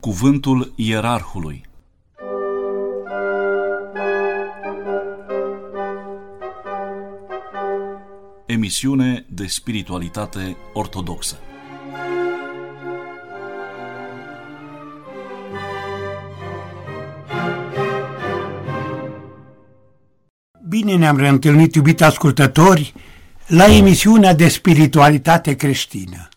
Cuvântul Ierarhului. Emisiune de spiritualitate ortodoxă. Bine ne-am reîntâlnit, iubiți ascultători, la emisiunea de spiritualitate creștină.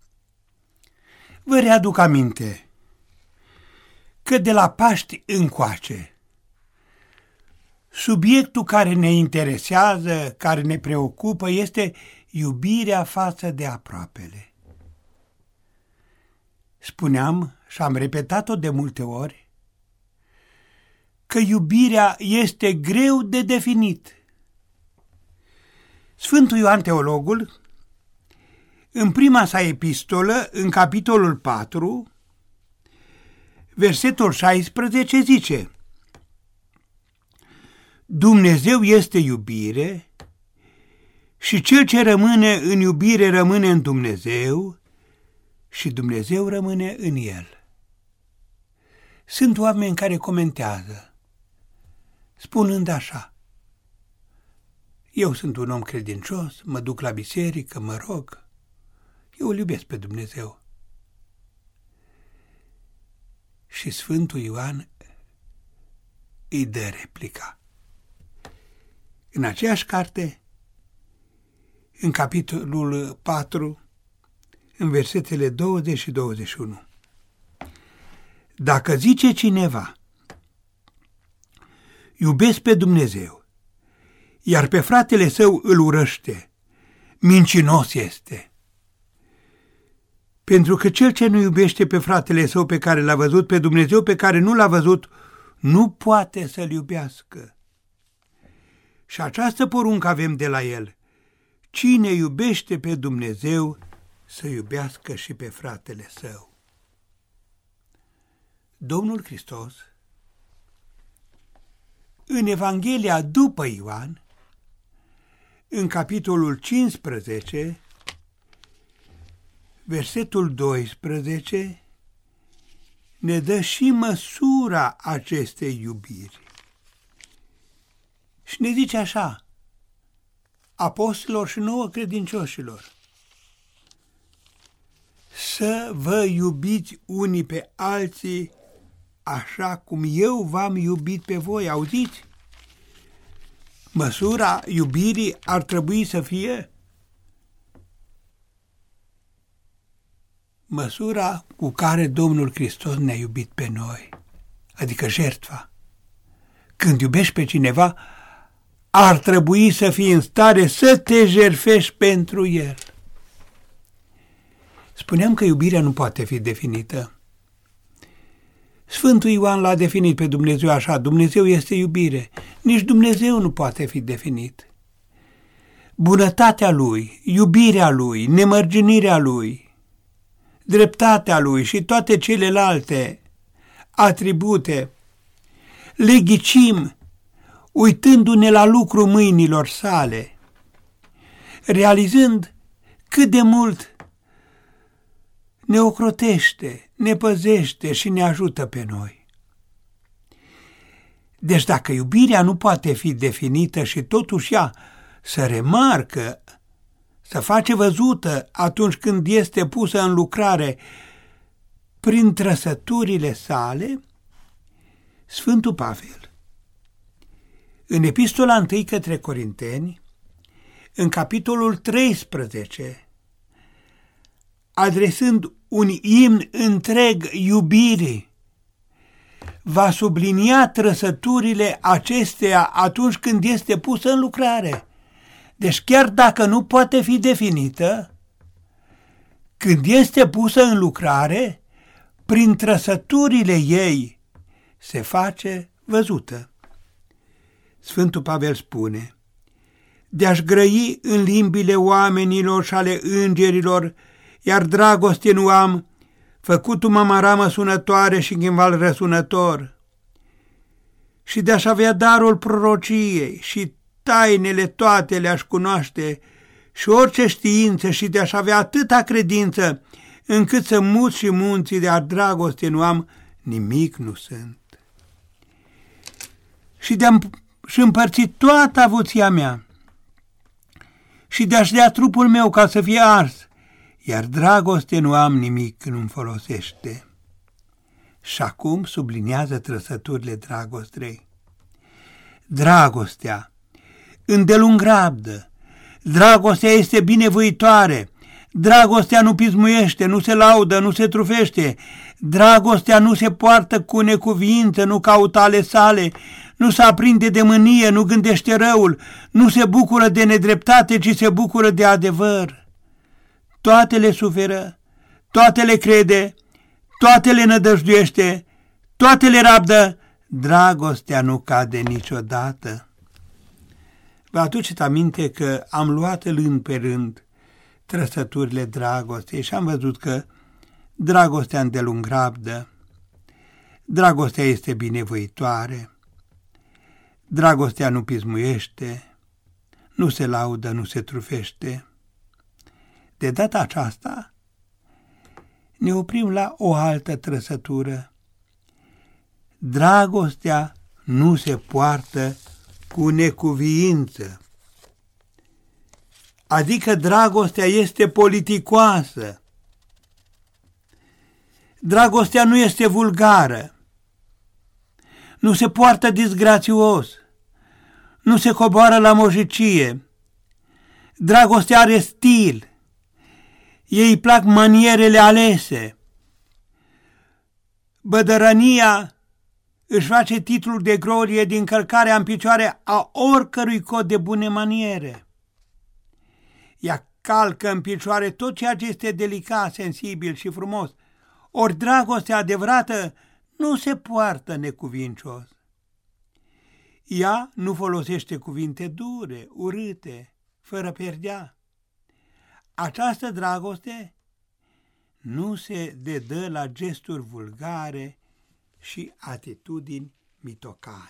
Vă readuc aminte că de la Paști încoace, subiectul care ne interesează, care ne preocupă, este iubirea față de aproapele. Spuneam și am repetat-o de multe ori, că iubirea este greu de definit. Sfântul Ioan Teologul, în prima sa epistolă, în capitolul 4, versetul 16, zice: Dumnezeu este iubire și cel ce rămâne în iubire rămâne în Dumnezeu și Dumnezeu rămâne în el. Sunt oameni care comentează, spunând așa: eu sunt un om credincios, mă duc la biserică, mă rog, eu îl iubesc pe Dumnezeu. Și Sfântul Ioan îi dă replica. În aceeași carte, în capitolul 4, în versetele 20 și 21. Dacă zice cineva, iubesc pe Dumnezeu, iar pe fratele său îl urăște, mincinos este. Pentru că cel ce nu iubește pe fratele său pe care l-a văzut, pe Dumnezeu pe care nu l-a văzut, nu poate să-l iubească. Și această poruncă avem de la el: cine iubește pe Dumnezeu, să iubească și pe fratele său. Domnul Hristos, în Evanghelia după Ioan, în capitolul 15, versetul 12, ne dă și măsura acestei iubiri. Și ne zice așa: apostolilor și nouă credincioșilor, să vă iubiți unii pe alții așa cum eu v-am iubit pe voi. Auziți? Măsura iubirii ar trebui să fie măsura cu care Domnul Hristos ne-a iubit pe noi, adică jertfa. Când iubești pe cineva, ar trebui să fii în stare să te jertfești pentru el. Spuneam că iubirea nu poate fi definită. Sfântul Ioan l-a definit pe Dumnezeu așa: Dumnezeu este iubire. Nici Dumnezeu nu poate fi definit. Bunătatea lui, iubirea lui, nemărginirea lui, dreptatea lui și toate celelalte atribute le ghicim uitându-ne la lucru mâinilor sale, realizând cât de mult ne ocrotește, ne păzește și ne ajută pe noi. Deci dacă iubirea nu poate fi definită și totuși ea se remarcă, se face văzută atunci când este pusă în lucrare prin trăsăturile sale, Sfântul Pavel, în epistola 1 către Corinteni, în capitolul 13, adresând un imn întreg iubirii, va sublinia trăsăturile acesteia atunci când este pusă în lucrare. Deci chiar dacă nu poate fi definită, când este pusă în lucrare, prin trăsăturile ei se face văzută. Sfântul Pavel spune: de-aș grăi în limbile oamenilor și ale îngerilor, iar dragoste nu am, făcut-o maramă sunătoare și ghimbal răsunător. Și de-aș avea darul prorociei și tainele toate le-aș cunoaște și orice știință și de-aș avea atâta credință încât să mut și munții de-a dragoste nu am, nimic nu sunt. Și împărți toată avuția mea și de-aș dea trupul meu ca să fie ars, iar dragoste nu am, nimic nu-mi folosește. Și acum subliniază trăsăturile dragostei. Dragostea îndelung rabdă, dragostea este binevoitoare, dragostea nu pismuiește, nu se laudă, nu se trufește, dragostea nu se poartă cu necuvință, nu caută ale sale, nu se aprinde de mânie, nu gândește răul, nu se bucură de nedreptate, ci se bucură de adevăr. Toate le suferă, toate le crede, toate le nădăjduiește, toate le rabdă, dragostea nu cade niciodată. Vă aduceți aminte că am luat rând pe rând trăsăturile dragostei și am văzut că dragostea îndelung rabdă, dragostea este binevoitoare, dragostea nu pismuiește, nu se laudă, nu se trufește. De data aceasta ne oprim la o altă trăsătură. Dragostea nu se poartă cu necuviință, adică dragostea este politicoasă. Dragostea nu este vulgară, nu se poartă disgrațios, nu se coboară la mojicie. Dragostea are stil, ei îi plac manierele alese. Bădărănia își face titlul de glorie din călcarea în picioare a oricărui cod de bune maniere. Ea calcă în picioare tot ceea ce este delicat, sensibil și frumos, ori dragostea adevărată nu se poartă necuvincios. Ea nu folosește cuvinte dure, urâte, fără perdea. Această dragoste nu se dedă la gesturi vulgare și atitudini mitocane.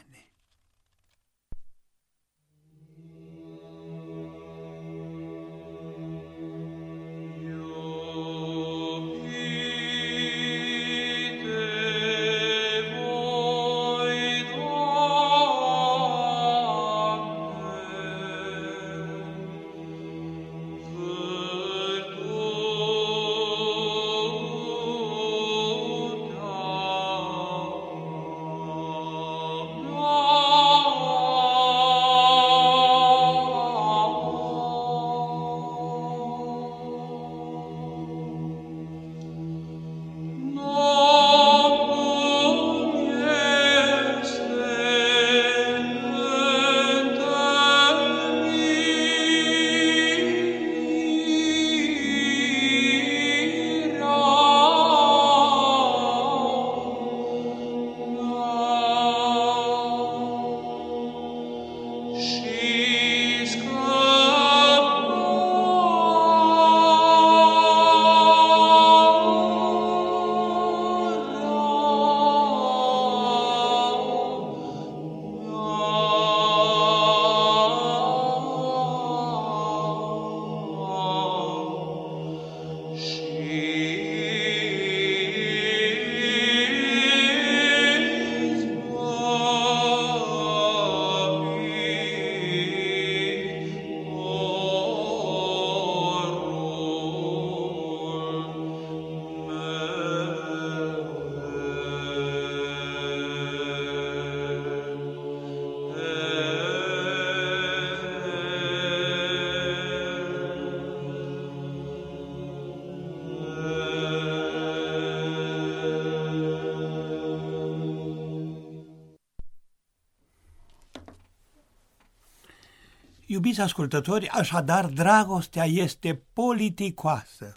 Iubiți ascultători, așadar, dragostea este politicoasă.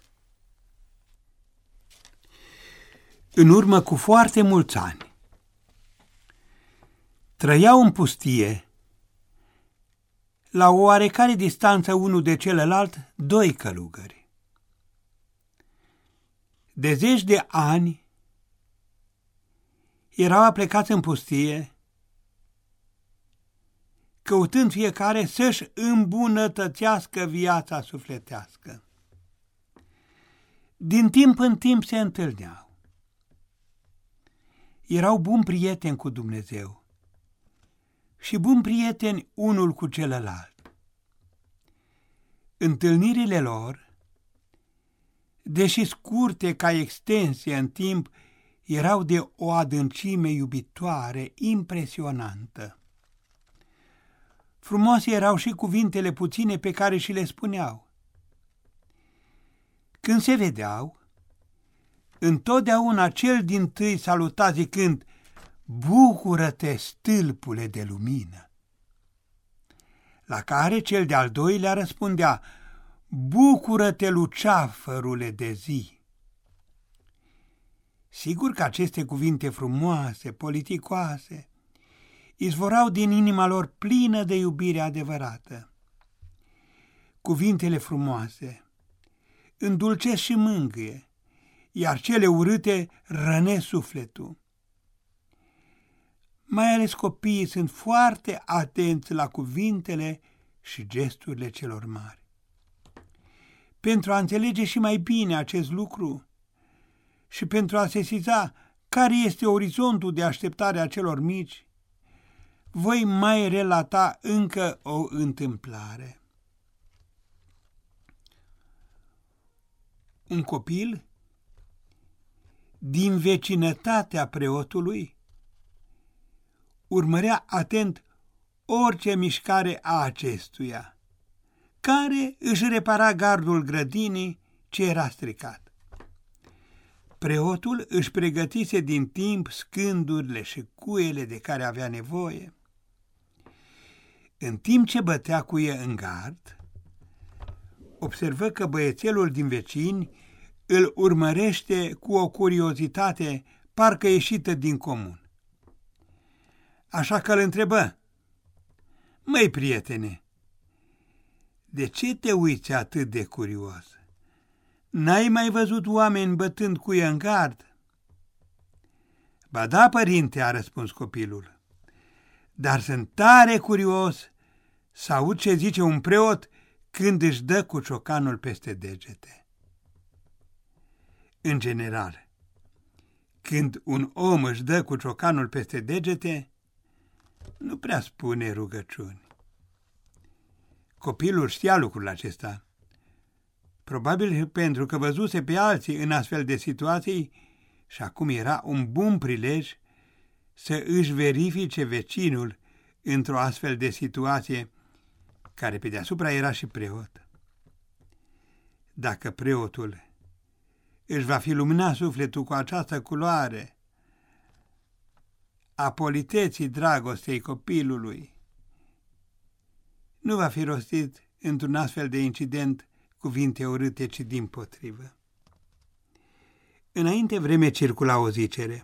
În urmă cu foarte mulți ani, trăiau în pustie, la o oarecare distanță unul de celălalt, doi călugări. De zeci de ani erau aplecați în pustie, căutând fiecare să-și îmbunătățească viața sufletească. Din timp în timp se întâlneau. Erau buni prieteni cu Dumnezeu și buni prieteni unul cu celălalt. Întâlnirile lor, deși scurte ca extensie în timp, erau de o adâncime iubitoare impresionantă. Frumoase erau și cuvintele puține pe care și le spuneau. Când se vedeau, întotdeauna cel dintâi saluta zicând: "Bucură-te, stâlpule de lumină!" La care cel de-al doilea răspundea: "Bucură-te, luceafărule de zi!" Sigur că aceste cuvinte frumoase, politicoase, izvorau din inima lor plină de iubire adevărată. Cuvintele frumoase îndulcesc și mângâie, iar cele urâte rănesc sufletul. Mai ales copiii sunt foarte atenți la cuvintele și gesturile celor mari. Pentru a înțelege și mai bine acest lucru și pentru a sesiza care este orizontul de așteptare a celor mici, voi mai relata încă o întâmplare. Un copil din vecinătatea preotului urmărea atent orice mișcare a acestuia, care își repara gardul grădinii ce era stricat. Preotul își pregătise din timp scândurile și cuiele de care avea nevoie. În timp ce bătea cuie în gard, observă că băiețelul din vecini îl urmărește cu o curiozitate parcă ieșită din comun. Așa că îl întrebă: "Măi, prietene, de ce te uiți atât de curios? N-ai mai văzut oameni bătând cuie în gard?" "Ba da, părinte," a răspuns copilul, "dar sunt tare curios să aud ce zice un preot când își dă cu ciocanul peste degete." În general, când un om își dă cu ciocanul peste degete, nu prea spune rugăciuni. Copilul știa lucrul acesta, probabil pentru că văzuse pe alții în astfel de situații și acum era un bun prilej să își verifice vecinul într-o astfel de situație, care pe deasupra era și preot. Dacă preotul își va fi luminat sufletul cu această culoare a politeții dragostei copilului, nu va fi rostit într-un astfel de incident cuvinte urâte, ci dimpotrivă. Înainte vreme circula o zicere: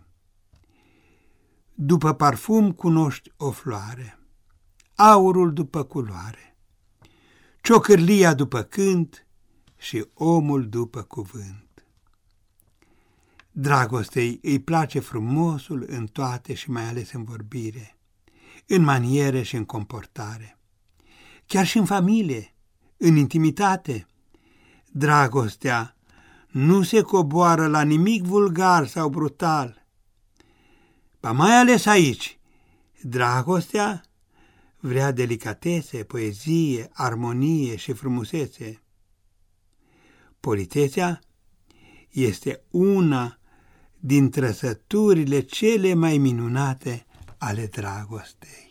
"După parfum cunoști o floare, aurul după culoare, ciocârlia după cânt și omul după cuvânt." Dragostei îi place frumosul în toate și mai ales în vorbire, în maniere și în comportare. Chiar și în familie, în intimitate, dragostea nu se coboară la nimic vulgar sau brutal. Ba mai ales aici, dragostea vrea delicatese, poezie, armonie și frumusețe. Politețea este una din trăsăturile cele mai minunate ale dragostei.